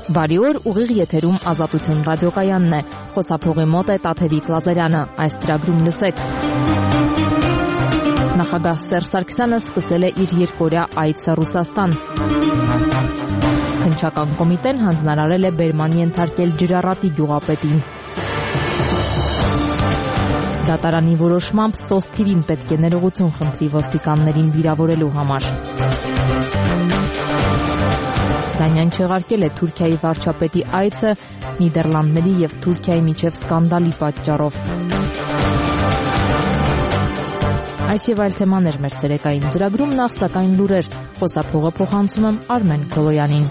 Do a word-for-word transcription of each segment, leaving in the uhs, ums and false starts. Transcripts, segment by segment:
Բարի օր, ուղիղ եթերում Ազատություն ռադիոկայանն է։ Խոսափողի մոտ է Տաթևիկ Լազարյանը։ Այս ծրագրում լսեք։ Նախագահ Սերժ Սարգսյանը սկսել է իր երկօրյա այցը Ռուսաստան։ Քննչական կոմիտեն հանձնարարել է բերման ենթարկել Ջրառատի գյուղապետին։ Դատարանի որոշմամբ սոս թիվին պետք է ներողություն խնդրի ոստիկաններին վիրավորելու համար։ Դանյան չեղարկել է Թուրքիայի վարչապետի այցը Նիդերլանդների եւ Թուրքիայի միջև սկանդալի պատճառով։ Այս եւ այլ թեմաներ մեր ցերեկային ծրագրում, նախ սակայն լուրեր, խոսափողը փոխանցում եմ Արմեն Քոլոյանին։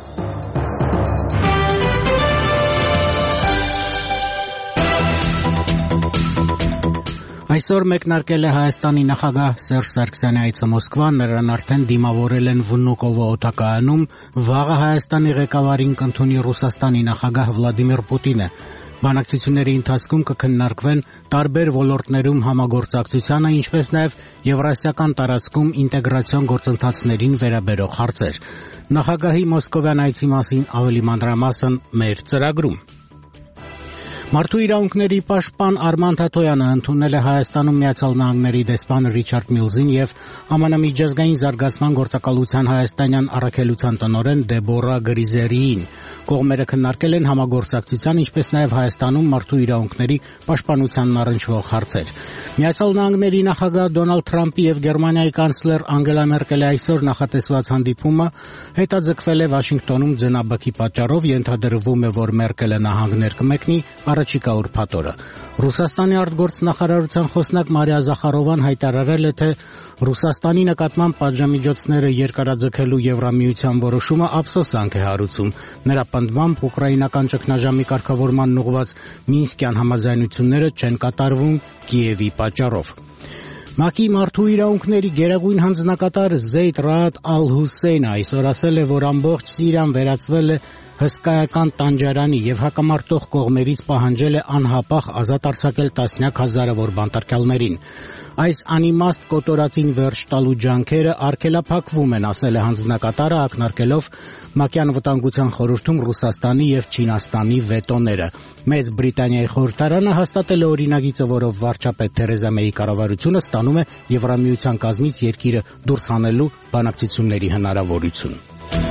Այսօր մեկնարկել է Հայաստանի նախագահ Սերժ Սարգսյանի այցը Մոսկվա, նրան արդեն դիմավորել են Վնուկովո օդակայանում, վաղը Հայաստանի ղեկավարին կընդունի Ռուսաստանի նախագահ Վլադիմիր Պուտինը։ Բանակցությունների ընթացքում կքննարկվեն տարբեր ոլորտներում համագործակցությանը, ինչպես նաև եվրասիական տարածքում ինտեգրացիոն գործընթացներին վերաբերող հարցեր։ Նախագահի մոսկովյան այցի մասին ավելի մանրամասն մեր ծրագրում։ Մարդու իրավունքների պաշտպան Արման Թաթոյանը ընդունել է Հայաստանում Միացյալ Նահանգների դեսպան Ռիչարդ Միլզին եւ ԱՄՆ միջազգային զարգացման գործակալության հայաստանյան առաքելության տնօրեն Դեբորա Գրիզերիին։ Կողմերը քննարկել են համագործակցության, ինչպես նաև Հայաստանում մարդու իրավունքների պաշտպանությանն առնչվող հարցեր։ Միացյալ Նահանգների նախագահ Դոնալդ Թրամփի եւ Գերմանիայի կանցլեր Անգելա Մերկելի այսօր նախատեսված հանդիպումը հետաձգվել է Վաշինգտոնում ձնաբքի պատճառով, ենթադրվում է, որ Մերկելը նահանգներ կմեկնի առաջիկա ուրբաթ օրը։ Ռուսաստանի արտգործնախարարության խոսնակ Մարիա Զախարովան հայտարարել է, թե Ռուսաստանի նկատմամբ պատժամիջոցները երկարաձգելու Եվրամիության որոշումը ափսոսանք է հարուցում։ Նրա պնդմամբ ուկրաինական ճգնաժամի կարգավորման ուղղված Մինսկյան համաձայնությունները չեն կատարվում Կիևի պատճառով։ ՄԱԿ-ի մարդու իրավունքների գերագույն հանձնակատար Զեյդ Ռաադ Ալ-Հուսեյնը այսօր ասել է, որ ամբողջ Սիրիան վերածվել է հսկայական տանջարանի եւ հակամարտող կողմերից պահանջել է անհապաղ ազատ արձակել տասնյակ հազարավոր բանտարկյալներին։ Այս անիմաստ կոտորածին վերջ տալու ջանքերը արգելափակվում են, ասել է հանձնակատարը, ակնարկելով ՄԱԿ-ի անվտանգության խորհրդում Ռուսաստանի եւ Չինաստանի վետոները։ Մեծ Բրիտանիայի խորհրդարանը հաստատել է օրինագիծը, որով վարչապետ Թերեզա Մեյի կառավարությունը ստանում է Եվրամիության կազմից երկիրը դուրս հանելու բանակցությունների հնարավորություն։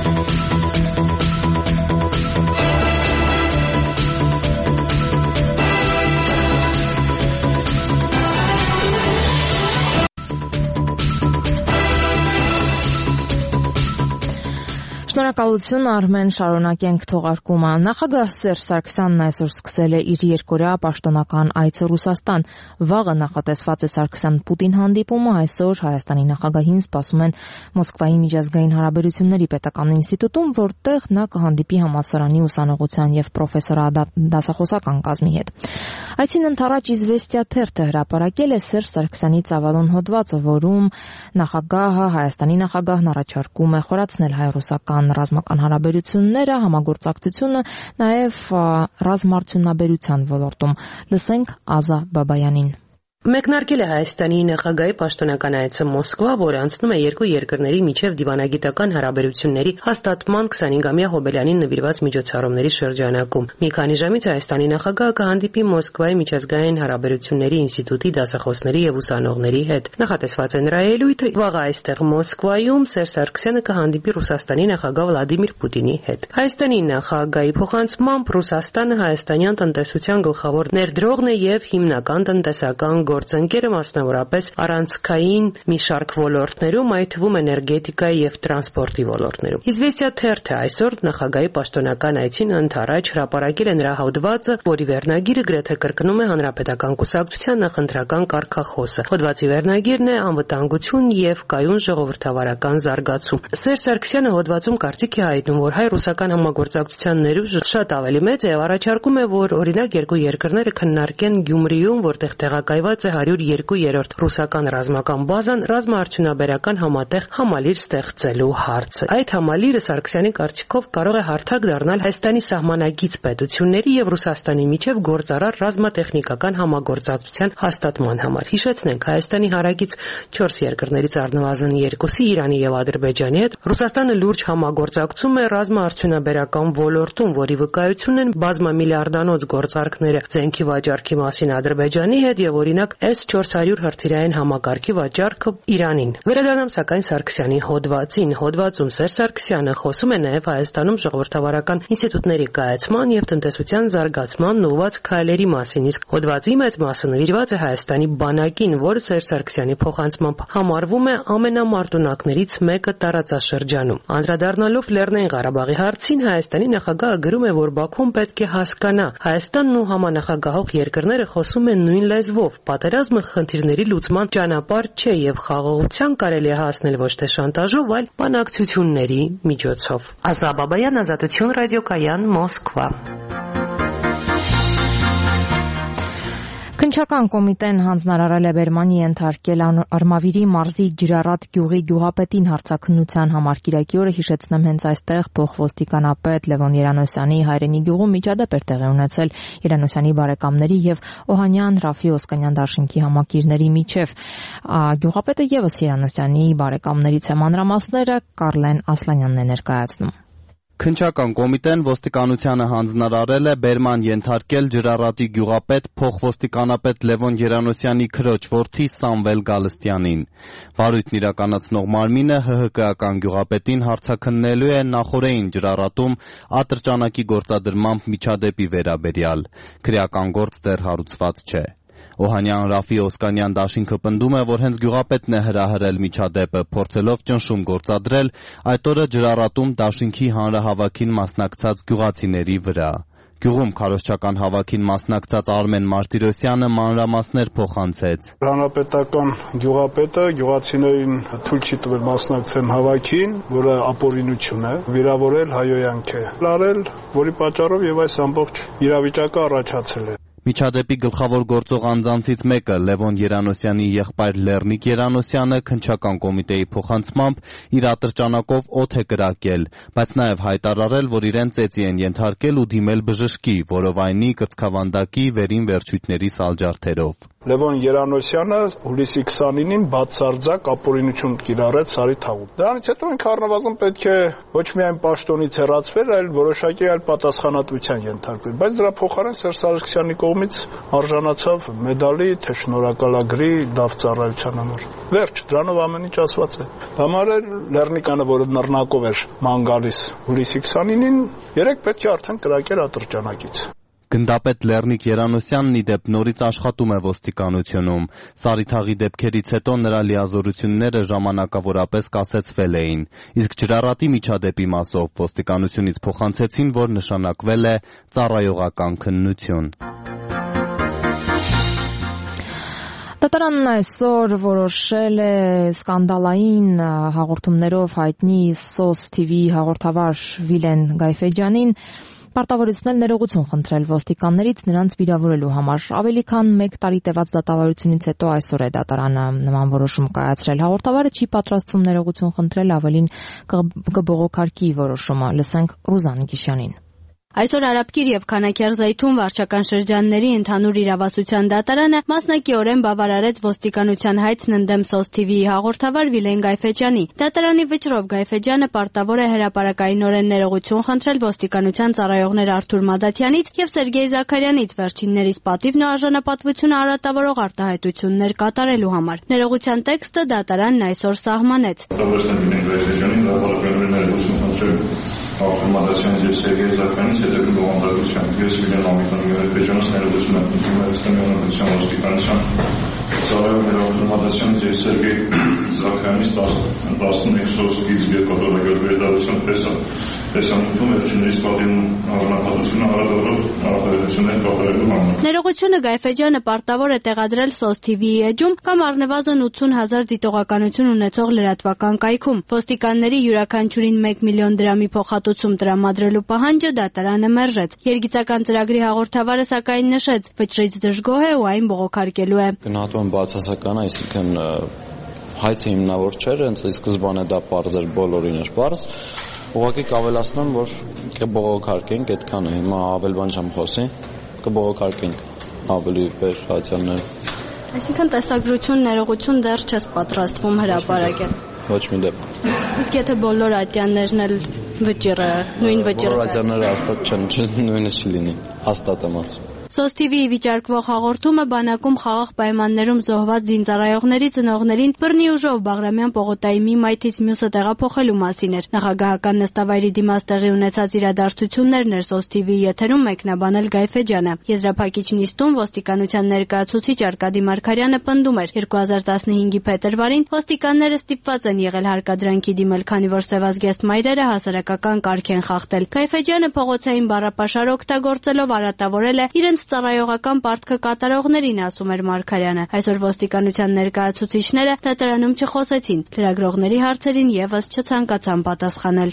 Շնորհակալություն Արմեն, շարունակենք թողարկումը։ Նախագահ Սերժ Սարգսյանն այսօր սկսել է իր երկօրյա պաշտոնական այցը Ռուսաստան։ Վաղը նախատեսված է Սարգսյան-Պուտին հանդիպումը, այսօր Հայաստանի նախագահին սպասում են Մոսկվայի միջազգային հարաբերությունների պետական ինստիտուտում, որտեղ նա կհանդիպի համալսարանի ուսանողության եւ պրոֆեսորադասախոսական կազմի հետ։ Այցին ընդառաջ Իզվեստիա թերթը հրապարակել է Սերժ Սարգսյանի ծավալուն հոդվածը, որում նախագահը Հայաստանի նախագահն առաջարկում է խորացնել հայ-ռուսական ռազմական հարաբերությունները, համագործակցությունը, նաև ռազմարդյունաբերության ոլորտում։ Լսենք Ազա Բաբայանին։ Մեկնարկել է Հայաստանի նախագահի պաշտոնական այցը Մոսկվա, որը անցնում է երկու երկրների միջև դիվանագիտական հարաբերությունների հաստատման քսանհինգամյա հոբելյանին նվիրված միջոցառումների շրջանակում։ Մի քանի ժամից Հայաստանի նախագահը կհանդիպի Մոսկվայի միջազգային հարաբերությունների ինստիտուտի դասախոսների եւ ուսանողների հետ։ Նախատեսված է նրա ելույթը վաղը այստեղ Մոսկվայում Սերժ Սարգսյանը կհանդիպի Ռուսաստանի նախագահ Վլադիմիր Պուտինի հետ։ Հայաստանի նախագահի փոխանցմամբ Ռուսաստանը հայաստանյան տնտեսության գլխավոր ներդրողն է եւ հիմնական տնտեսական գործընկերը, մասնավորապես առանցքային մի շարք ոլորտներում, այդ թվում էներգետիկայի եւ տրանսպորտի ոլորտներում։ Իզվեստիա թերթը այսօր նախագահի պաշտոնական այցին ընդառաջ հրապարակել է նրա հոդվածը, որի վերնագիրը գրեթե կրկնում է հանրապետական կուսակցության նախընտրական կարգախոսը։ Հոդվածի վերնագիրն է անվտանգություն եւ կայուն ժողովրդավարական զարգացում։ Սերժ Սարգսյանը հոդվածում կարծիք է հայտնում, որ հայ-ռուսական համագործակցության ներուժը շատ ավելի մեծ է եւ առաջարկում է, որ օրինակ երկու երկրները քննարկեն Գյումրիում, որտեղ տեղակայված նվիրված է հարյուր երկու-րդ ռուսական ռազմական բազան ռազմաարդյունաբերական համատեղ համալիր ստեղծելու հարցը։ Այդ համալիրը Սարգսյանի կարծիքով կարող է հարթակ դառնալ Հայաստանի սահմանագից պետությունների եւ Ռուսաստանի միջև գործարար ռազմատեխնիկական համագործակցության հաստատման համար։ Հիշեցնենք, Հայաստանի հարակից չորս երկրներից առնվազն երկուսի Իրանի եւ Ադրբեջանի հետ Ռուսաստանը լուրջ համագործակցում է ռազմաարդյունաբերական ոլորտում, որի վկայությունն են բազմամիլիարդանոց գործարքները զենքի վաճառքի մասին Ադրբեջանի հետ եւ օրինակ էս չորս հարյուր հրթիռային համակարգի վաճառքը Իրանին։ Վերադառնամ սակայն Սարգսյանի հոդվածին։ Հոդվածում Սերժ Սարգսյանը խոսում է նաեւ Հայաստանում ժողովրդավարական ինստիտուտների կայացման եւ տնտեսության զարգացման ուղղված քայլերի մասին, իսկ հոդվածի մեծ մասը նվիրված է Հայաստանի բանակին, որը Սերժ Սարգսյանի փոխանցմամբ համարվում է ամենամարտունակներից մեկը տարածաշրջանում։ Անդրադառնալով Լեռնային Ղարաբաղի հարցին, Հայաստանի նախագահը գրում է, որ Բաքուն պետք է հասկանա, Հայաստանն ու համանախագահող երկրները խոսում են նույն լեզվով։ Պատերազմը խնդիրների լուծման ճանապարհ չէ եւ խաղաղության կարելի է հասնել ոչ թե շանտաժով, այլ բանակցությունների միջոցով։ Ազա Բաբայան, Ազատություն ռադիոկայան, Մոսկվա։ Քննչական կոմիտեն հանձնարարել է Բերմանի ենթարկել Արմավիրի մարզի Ջրառատ գյուղի գյուղապետին հարցաքննության համար։ Կիրակի օրը, հիշեցնեմ, հենց այստեղ փոխոստիկանապետ Լևոն Երանոսյանի հայրենի գյուղում միջադեպ էր տեղի ունեցել Երանոսյանի բարեկամների եւ Օհանյան Ռաֆի Օսկանյան դաշինքի համակիրների միջև։ Գյուղապետը եւս Երանոսյանի բարեկամներից է, մանրամասները Կարլեն Ասլանյանն է ներկայացնում։ Քննչական կոմիտեն ոստիկանությանը հանձնարարել է Բերման ենթարկել Ջրառատի գյուղապետ փոխոստիկանապետ Լևոն Երանոսյանի քրոջ որդի Սամվել Գալստյանին։ Վարույթն իրականացնող մարմինը ՀՀԿ-ական գյուղապետին հարցաքննելու է նախօրեին Ջրառատում ատրճանակի գործադրմամբ միջադեպի վերաբերյալ։ Քրեական գործ դեռ հարուցված չէ։ Օհանյան Ռաֆի Օսկանյան դաշինքը պնդում է, որ հենց գյուղապետն է հրահրել միջադեպը, փորձելով ճնշում գործադրել այդ օրը Ջրառատում դաշինքի հանրահավաքին մասնակցած գյուղացիների վրա։ Գյուղում քարոզչական հավաքին մասնակցած Արմեն Մարտիրոսյանը մանրամասներ փոխանցեց։ Հանրապետական գյուղապետը գյուղացիներին թույլ չի տվել մասնակցեն հավաքին, որը ապօրինություն է, վիրավորել հայոյանք է լարել, որի պատճառով եւ այս ամբողջ իրավիճակը առաջացել է։ Միջադեպի գլխավոր գործող անձանցից մեկը Լևոն Երանոսյանի եղբայր Լեռնիկ Երանոսյանը քննչական կոմիտեի փոխանցմամբ իր ատրճանակով օդ է կրակել, բայց նաև հայտարարել, որ իրեն ծեծի են ենթարկել ու դիմել բժշկի, որովայնի կրծքավանդակի վերին վերջույթների սալջարդերով։ Լևոն Երանոսյանը հուլիսի քսանինին բացարձակ ապօրինություն կիրառեց Սարի թաղում։ Դրանից հետո ինքը առնվազն պետք է ոչ միայն պաշտոնից հեռացվեր, այլ որոշակի այլ պատասխանատվության ենթարկվեր։ Բայց դրա փոխարեն Սերժ Սարգսյանի կողմից արժանացավ մեդալի, թե շնորհակալագրի, դավծառայության համար։ Վերջ, դրանով ամեն ինչ ասված է։ Համարել Լեռնիկանը, որը նռնակով էր ման գալիս հուլիսի քսանինին, երեք պետք է արդեն կրակեր ատրճանակից։ Գնդապետ Լեռնիկ Երանոսյանն ի դեպ նորից աշխատում է ոստիկանությունում։ Սարիթաղի դեպքերից հետո նրա լիազորությունները ժամանակավորապես կասեցվել էին, իսկ Ջրառատի միջադեպի մասով ոստիկանությունից փոխանցեցին, որ նշանակվել է ծառայողական քննություն։ Դատարանն այսօր որոշել է սկանդալային հաղորդումներով հայտնի սոս թի վի հաղորդավար Վիլեն Գայֆեջյանին պարտավորեցնել ներողություն խնդրել ոստիկաններից նրանց վիրավորելու համար։ Ավելի քան մեկ տարի տևած դատավարությունից հետո այսօր է դատարանը նման որոշում կայացրել։ Հաղորդավարը չի պատրաստվում ներողություն խնդրել, ավելին կբողոքարկի որոշումը։ Լսենք Ռուզան Գիշյանին։ Այսօր Արաբկիր եւ Քանաքերզայթում վարչական շրջանների ընդհանուր իրավասության դատարանը մասնակիորեն բավարարեց ոստիկանության հայցն ընդդեմ սոս թի վիի հաղորդավար Վիլեն Գայֆեջյանի։ Դատարանի վճռով Գայֆեջյանը պարտավոր է հրապարակայինորեն ներողություն խնդրել ոստիկանության ծառայողներ Արթուր Մադաթյանից եւ Սերգեյ Զաքարյանից վերջիններիս պատիվն ու արժանապատվությունը արատավորող արտահայտություններ կատարելու համար։ Ներողության տեքստը դատարանն այսօր սահմանեց։ Ավտոմատացիան եւ Սերգեյ Զաքարյանից հետագա բովանդակությամբ ես Վիլեն Գայֆեջյանից ներողություն եմ խնդրում Հայաստանի Հանրապետության ոստիկանության ծառայողներ ավտոմատացիան եւ Սերգեյ Զաքարյանի Սարգսյանից տասնմեկ սոսկից երկաթորագիր վերդարության տեսանյութում վերջիններիս պատիվում հավանականությունը հարադառնալ արտահայտություններ կատարելու համար։ Ներողությունը Գայֆեջյանը պարտավոր է տեղադրել Սոս թի վիի էջում կամ առնվազն ութսուն հազար դիտողականություն ունեցող լրատվական կայքում։ Ոստիկանների յուրաքանչյուրին մեկ միլիոն դրամի փոխհատուցում տրամադրելու պահանջը դատարանը մերժեց։ Երգիծական ծրագրի հաղորդավարը սակայն նշեց, վճռից դժգոհ է ու այն բողոքարկելու է։ Գնահատում եմ բացասական, այսինքն հայցը հիմնավոր չէր, հենց ի սկզբանե դա պարզ էր, բոլորին էր պարզ։ Ուղղակի կավելացնում, որ կբողոքարկենք, այդքանը հիմա ավել բան չեմ խոսի, կբողոքարկենք ավելի վեր հացյաններ։ Այսինքն տեսագրություն, ներողություն դեռ չես պատրաստվում հրապարակել։ Ոչ մի դեպքում։ Իսկ եթե բոլոր ատյաններն էլ վճիռը, նույն վճիռը։ Բոլոր ատյանները հաստատ չեն, նույնը չի լինի, հաստատ եմ ասում։ Սոս թի վիի վիճարկվող հաղորդումը բանակում խաղաղ պայմաններում զոհված զինծառայողների ծնողներին բռնի ուժով Բաղրամյան պողոտայի մի մայթից մյուսը տեղափոխելու մասին էր։ Նախագահական նստավայրի դիմաց տեղի ունեցած իրադարձություններն էր Սոս թի վիի եթերում մեկնաբանել Գայֆեջյանը։ Եզրափակիչ նիստում ոստիկանության ներկայացուցիչ Արկադի Մարգարյանը պնդում էր երկու հազար տասնհինգի փետրվարին ոստիկանները ստիպված են եղել հարկադրանքի դիմել, քանի որ սևազգեստ մայրերը հասարակական կարգ են խախտել։ Գայֆեջյանը փողոցային բառապաշար օգտագործելով արատավորել է իրենց ծառայողական պարտքը կատարողներին, ասում էր Մարգարյանը։ Այսօր ոստիկանության ներկայացուցիչները դատարանում չխոսեցին, լրագրողների հարցերին եւս չցանկացան պատասխանել։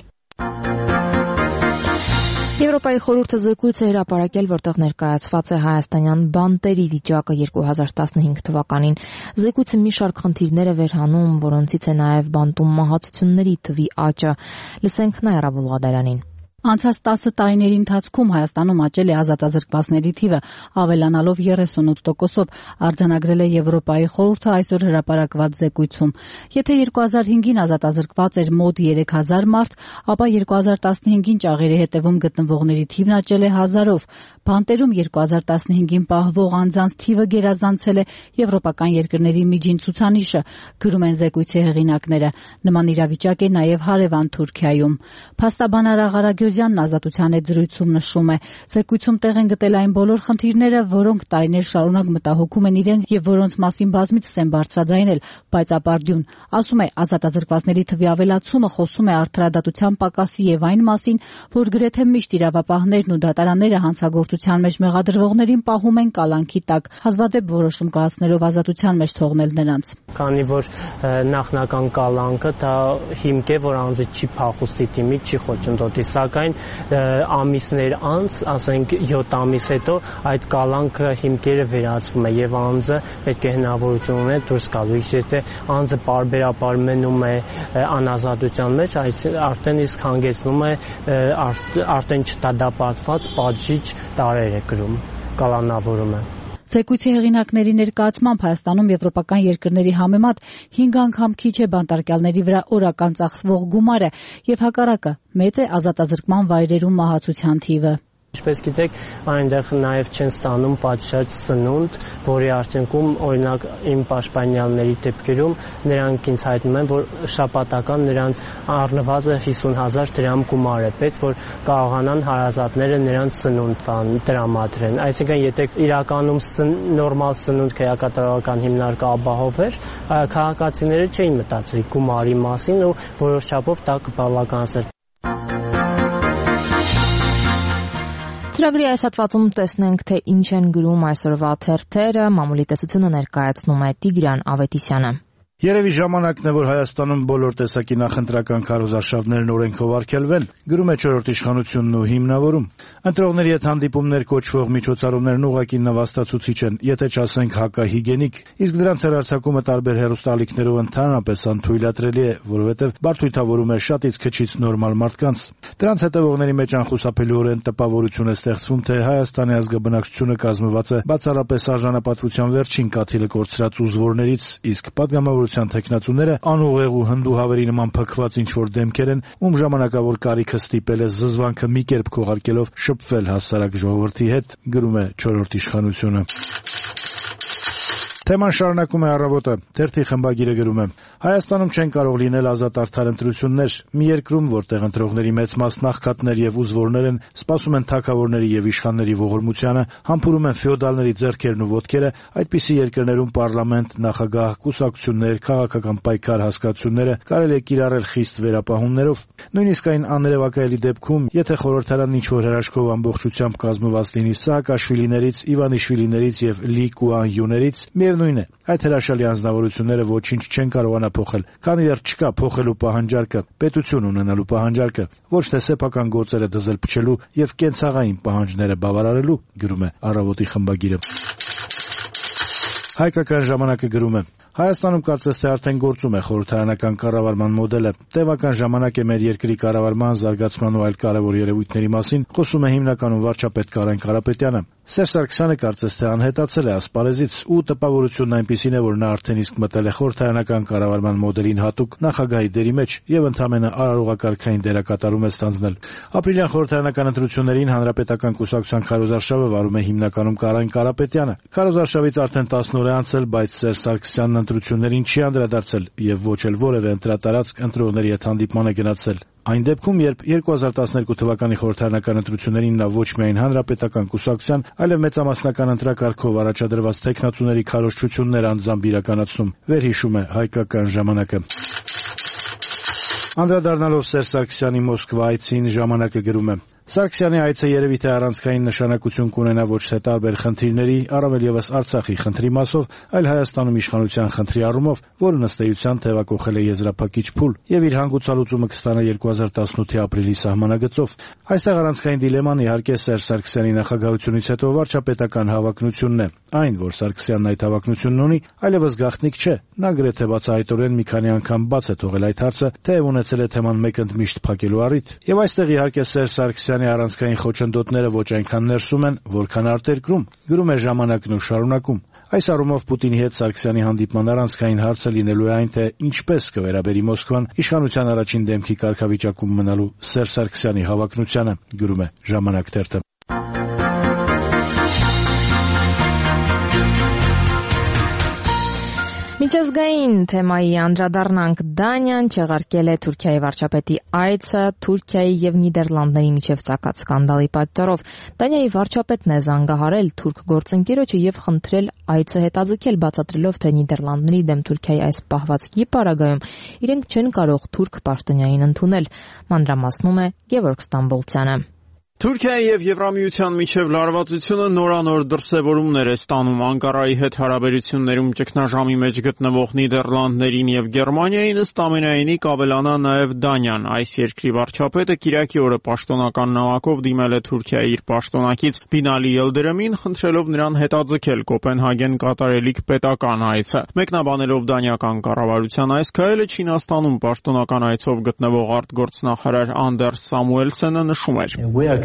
Եվրոպայի խորհուրդը զեկույց է հրապարակել, որտեղ ներկայացված է հայաստանյան բանտերի վիճակը երկու հազար տասնհինգ թվականին։ Զեկույցը մի շարք խնդիրներ է վերհանում, որոնցից է նաև բանտում մահացությունների թվի աճը։ Լսենք Նաիրա Բուլղադարյանին։ Անցած տասը տարիների ընթացքում Հայաստանում աճել է ազատազրկվածների թիվը, ավելանալով երեսունութ տոկոսով, արձանագրել է Եվրոպայի խորհուրդը այսօր հրապարակված զեկույցում։ Եթե երկու հազար հինգին ազատազրկված էր մոտ երեք հազար մարդ, ապա երկու հազար տասնհինգին ճաղերի հետևում գտնվողների թիվն աճել է հազարով։ Բանտերում երկու հազար տասնհինգին պահվող անձանց թիվը գերազանցել է եվրոպական երկրների միջին ցուցանիշը, գրում են զեկույցի հեղինակները։ Նման իրավիճակ է նաև հարևան Թուրքիայում։ Փաստաբան Աղարագյուր Ազատության հետ զրույցում նշում է, զեկույցում տեղ են գտել այն բոլոր խնդիրները, որոնք տարիներ շարունակ մտահոգում են իրենց եւ որոնց մասին բազմիցս են բարձրաձայնել, բայց ապարդյուն, ասում է, ազատազրկվածների թվի ավելացումը խոսում է արդարադատության պակասի եւ այն մասին, որ գրեթե միշտ իրավապահներն ու դատարանները հանցագործության մեջ մեղադրվողներին պահում են կալանքի տակ, հազվադեպ որոշում կայացնելով ազատության մեջ թողնել նրանց։ Քանի որ նախնական կալանքը դա հիմք է, որ անձը չի փախուստի դիմի, չի խոչընդոտի, սակայն ամիսներ անց, ասենք յոթ ամիս հետո այդ կալանքը հիմքերը վերացվում է եւ անձը պետք է հնարավորություն ունենա դուրս գալու։ Եթե անձը պարբերաբար մնում է անազատության մեջ, արդեն իսկ հանգեցնում է արդեն չդատապարտված պատժիչ տարեր է կրում, կալանավորում է։ Զեկույցի հեղինակների ներկայացմամբ Հայաստանում եվրոպական երկրների համեմատ հինգ անգամ քիչ է բանտարկյալների վրա օրական ծախսվող գումարը եւ հակառակը մեծ է ազատազրկման վայրերում մահացության թիվը։ Ինչպես գիտեք, այնտեղ նաև չեն ստանում պատշաճ սնունդ, որի արդյունքում, օրինակ, իմ պաշտպանյալների դեպքերում նրանք ինձ հայտնում են, որ շաբաթական նրանց առնվազն հիսուն հազար դրամ գումար է պետք, որ կարողանան հարազատները նրանց սնունդ տրամադրեն։ Այսինքն, եթե իրականում նորմալ սնունդ քրեակատարողական հիմնարկը ապահովեր, քաղաքացիները չէին մտածի գումարի մասին ու որոշ չափով դա կբավականացներ։ Ծրագրի այս հատվածում տեսնենք, թե ինչ են գրում այսօրվա թերթերը, մամուլի տեսությունը ներկայացնում է Տիգրան Ավետիսյանը։ Երևի ժամանակն է, որ Հայաստանում բոլոր տեսակի նախընտրական քարոզարշավներն օրենքով արգելվեն, գրում է չորրորդ իշխանությունն ու հիմնավորում։ Ընտրողների հետ հանդիպումներ կոչվող միջոցառումներն ուղղակի նվաստացուցիչ են, եթե չասենք հակահիգենիկ, իսկ դրանց հեռարձակումը տարբեր հեռուստաալիքներով ընդհանրապես անթույլատրելի է, որովհետև բարդույթավորում է շատից քչից նորմալ մարդկանց։ Դրանց հետևողների մեջ անխուսափելիորեն տպավորություն է ստեղծվում, թե Հայաստանի ազգաբնակչությունը կազմված է բացառապես արժանապատվության վերջին կաթիլը կորցրած ուզվորներից, իսկ պատգամավորության թեկնածուները անուղեղ ու հնդու հավերի նման փքված ինչ-որ դեմքեր են, ում ժամանակավոր կարիքը ստիպել է զզվանքը մի կերպ քողարկելով շփվել հասարակ ժողովրդի հետ, գրում է չորրորդ իշխանությունը։ Թեման շարունակում է առավոտը։ Թերթի խմբագիրը գրում է. Հայաստանում չեն կարող լինել ազատ արդար ընտրություններ։ Մի երկրում, որտեղ ընտրողների մեծ մասն աղքատներ եւ ուզվորներ են, սպասում են թագավորների եւ իշխանների ողորմությանը, համբուրում են ֆեոդալների ձեռքերն ու ոտքերը, այդպիսի երկրներում պարլամենտ, նախագահ, կուսակցություններ, քաղաքական պայքար հասկացությունները կարելի է կիրառել խիստ վերապահումներով։ Նույնիսկ այն աներևակայելի դեպքում, եթե խորհրդարանն ինչ-որ հրաշքով ամբողջությամբ կազմված լինի Սաակաշվիլիներից, Իվանիշվիլիներից եւ Լի Կուան-յուներից, միևնույն է, այդ հրաշալի անձնավորությունները ոչինչ չեն կարողանա փոխել, քանի դեռ չկա փոխելու պահանջարկը, պետություն ունենալու պահանջարկը, ոչ թե սեփական գործերը դզել փչելու եւ կենցաղային պահանջները բավարարելու, գրում է Առավոտի խմբագիրը։ Հայկական ժամանակը գրում է. Հայաստանում կարծես թե արդեն գործում է խորհրդարանական կառավարման մոդելը։ Տևական ժամանակ է մեր երկրի կառավարման, զարգացման ու այլ կարևոր երևույթների մասին խոսում է հիմնականում վարչապետ Կարեն Կարապետյանը։ Սերժ Սարգսյանը կարծես թե անհետացել է ասպարեզից ու տպավորությունն այնպիսին է, որ նա արդեն իսկ մտել է խորհրդարանական կառավարման մոդելին հատուկ նախագահի դերի մեջ եւ ընդհանրապես արարողակարգային դերակատարում է ստանձնել։ Ապրիլյան խորհրդարանական ընտրություններին հանրապետական կուսակցության քարոզարշավը վարում է հիմնականում Կարեն Կարապետյանը։ Քարոզարշավից արդեն տասն օր է անցել, բայց Սերժ Սարգսյանն ընտրություններին չի անդրադարձել եւ ոչ էլ որևէ ընտրատարածք ընտրողների հետ հանդիպման է գնացել։ Այն դեպքում, երբ երկու հազար տասներկու թվականի խորհրդարանական ընտրություններին նա ոչ միայն հանրապետական կուսակցության, այլև մեծամասնական ընտրակարգով առաջադրված տեխնացուների քարոզչություններ անձամբ իրականացնում, վերհիշում է Հայկական ժամանակը։ Անդրադառնալով Սերժ Սարգսյանի Մոսկվա այցին, ժամանակը գրում է. Սարգսյանի այցը երևի թե առանցքային նշանակություն կունենա ոչ թե տարբեր խնդիրների, առավել ևս Արցախի խնդրի մասով, այլ Հայաստանում իշխանության խնդրի առումով, որը ըստ էության թևակողել է եզրափակիչ փուլ եւ իր հանգուցալուծումը կստանա երկու հազար տասնութի ապրիլի սահմանագծով։ Այստեղ առանցքային դիլեման իհարկե Սերժ Սարգսյանի նախագահությունից հետո վարչապետական հավակնությունն է։ Այն, որ Սարգսյանն այդ հավակնությունն ունի, այլևս գաղտնիք չէ։ Նա գրեթե բացահայտորեն մի քանի անգամ բաց է թողել այդ հարցը, թեև ունեցել է թեման մեկ ընդմիշտ փակելու առիթ։ Եվ այստեղ իհարկե Սերժ Սարգսյանի առանցքային խոչընդոտները ոչ այնքան ներսում են, որքան արտերկրում, գրում է ժամանակն ու շարունակում։ Այս առումով Պուտինի հետ Սարգսյանի հանդիպման առանցքային հարցը լինելու է այն, թե ինչպես կվերաբերի Մոսկվան իշխանության առաջին դեմքի կարգավիճակում մնալու Սերժ Սարգսյանի հավակնությանը, գրում է Ժամանակ թերթը։ Միջազգային թեմայի անդրադառնանք Դանիան չեղարկել է Թուրքիայի վարչապետի այցը Թուրքիայի եւ Նիդերլանդների միջև ծագած սկանդալի պատճառով։ Դանիայի վարչապետն է զանգահարել թուրք գործընկերոջը եւ խնդրել այցը հետաձգել, բացատրելով, թե Նիդերլանդների դեմ Թուրքիայի այս պահվածքի պարագայում իրենք չեն կարող թուրք պաշտոնյային ընդունել։ Մանրամասնում է Գևորգ Ստամբոլցյանը։ Թուրքիայի եւ Եվրամիության միջև լարվածությունը նորանոր դրսևորումներ է ստանում։ Անկարայի հետ հարաբերություններում ճգնաժամի մեջ գտնվող Նիդերլանդներին եւ Գերմանիային ըստ ամենայնի կավելանա նաեւ Դանիան։ Այս երկրի վարչապետը Կիրակի օրը պաշտոնական նամակով դիմել է Թուրքիայի իր պաշտոնակից Բինալի Ելդերեմին, խնդրելով նրան հետաձգել Կոպենհագեն կատարելիք պետական այցը։ Մեկնաբանելով դանիական կառավարության այս քայլը Չինաստանում պաշտոնական այցով գտնվող արտգործնախարար Անդերս Սամուելսենը նշում էր.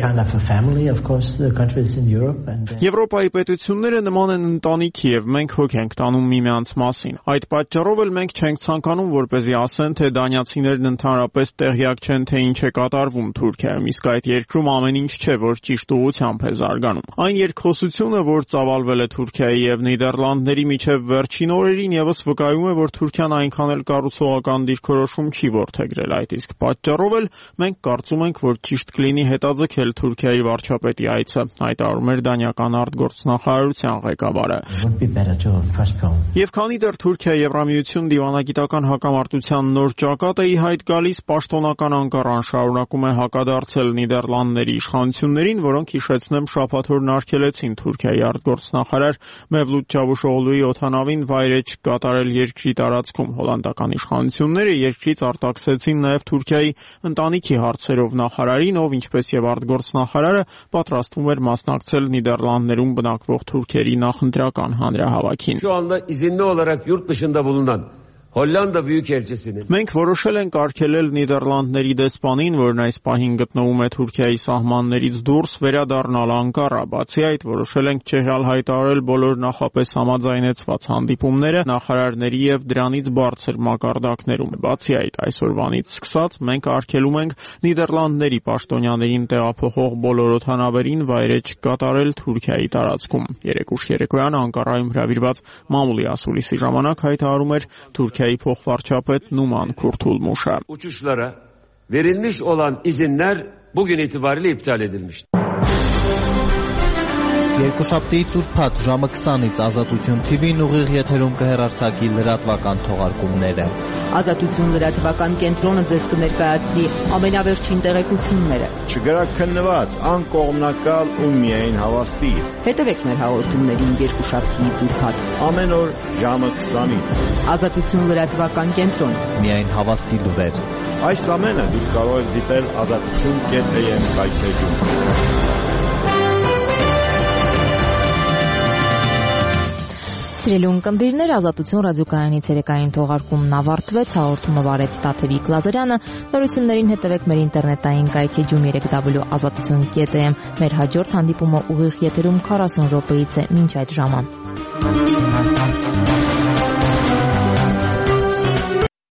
Եվրոպայի պետությունները նման են ընտանիքի եւ մենք հոգ ենք տանում միմյանց մասին։ Այդ պատճառով էլ մենք չենք ցանկանում, որպեսզի ասեն, թե դանիացիներն ընդհանրապես տեղյակ չեն, թե ինչ է կատարվում Թուրքիայում, իսկ այդ երկրում ամեն ինչ չէ, որ ճիշտ ուղղությամբ է զարգանում։ Այն երկխոսությունը, որ ծավալվել է Թուրքիայի եւ Նիդերլանդների միջև վերջին օրերին, եւս վկայում է, որ Թուրքիան այնքան էլ կառուցողական դիրքորոշում չի որդեգրել այդ, իսկ պատճառով էլ մենք կարծում ենք, որ ճիշտ կլինի հետաձգել Թուրքիայի վարչապետի այցը, հայտարարում էր դանիական արտգործնախարարության ղեկավարը։ Եվ քանի դեռ Թուրքիա-Եվրամիություն դիվանագիտական հակամարտության նոր ճակատ է ի հայտ գալիս, պաշտոնական Անկարան շարունակում է հակադարձել Նիդերլանդների իշխանություններին, որոնք հիշեցնեմ շաբաթ օրն արգելեցին Թուրքիայի արտգործնախարար Մևլութ Չավուշօղլուի օդանավին վայրէջք կատարել երկրի տարածքում։ Հոլանդական իշխանությունները երկրից արտաքսեցին նաև Թուրքիայի ընտանիքի հարցերով նախարարին, ով ինչպես եւ արտգործնախարարը պատրաստվում էր մասնակցել Նիդերլանդներում բնակվող թուրքերի նախընտրական հանրահավաքին։ Şu anda izinli olarak yurt dışında bulunan Hollanda Büyükelçisi'nin Մենք որոշել ենք արգելել Նիդերլանդների դեսպանին, որն այս պահին գտնվում է Թուրքիայի սահմաններից դուրս, վերադառնալ Անկարա։ Բացի այդ, որոշել ենք չեղյալ հայտարարել բոլոր նախապես համաձայնեցված հանդիպումները նախարարների եւ դրանից բարձր մակարդակներում։ Բացի այդ, այսօրվանից սկսած մենք արգելում ենք Նիդերլանդների պաշտոնյաներին տեղափոխող բոլոր օդանավերին վայրէջք կատարել Թուրքիայի տարածքում։ Երեկուշ երեկոյան Անկարայում հրավիրված մամուլի ասուլիսի ժամանակ հայտարարում էր Türkiye'yi փոխվարչապետ Numan Kurtulmuş'a. Uçuşlara verilmiş olan izinler bugün itibariyle iptal edilmiştir. Երկուշաբթիից ուրբաթ ժամը քսանից Ազատություն Թի Վին ուղիղ եթերում կհեռարձակի լրատվական թողարկումները։ Ազատություն լրատվական կենտրոնը ձեզ կներկայացնի ամենավերջին տեղեկությունները։ Չգրաքննված, անկողմնակալ ու միայն հավաստի։ Հետևեք մեր հաղորդումներին երկուշաբթիից ուրբաթ ամեն օր ժամը քսանից։ Ազատություն լրատվական կենտրոն։ Միայն հավաստի լուրեր։ Այս ամենը դուք կարող եք դիտել ազատություն կետ էյ էմ կայքեջում։ Սիրելի ունկնդիրներ, Ազատություն ռադիոկայանի ցերեկային թողարկումն ավարտվեց, հաղորդումը վարեց Տաթևիկ Լազարյանը, նորություններին հետևեք մեր ինտերնետային կայքեջում երեք դաբլյու ազատություն կետ էյ էմ, մեր հաջորդ հանդիպումը ուղիղ եթերում քառասուն րոպեից է մինչ այդ ժամը։